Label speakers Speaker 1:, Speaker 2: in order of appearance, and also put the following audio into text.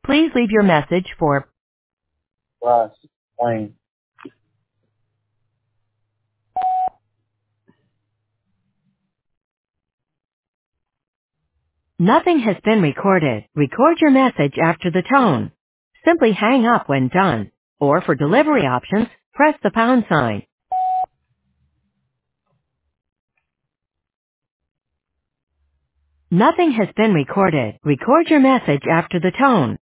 Speaker 1: Please leave your message for
Speaker 2: Russ, Wayne.
Speaker 1: Nothing has been recorded. Record your message after the tone. Simply hang up when done. Or for delivery options, press the pound sign. Nothing has been recorded. Record your message after the tone.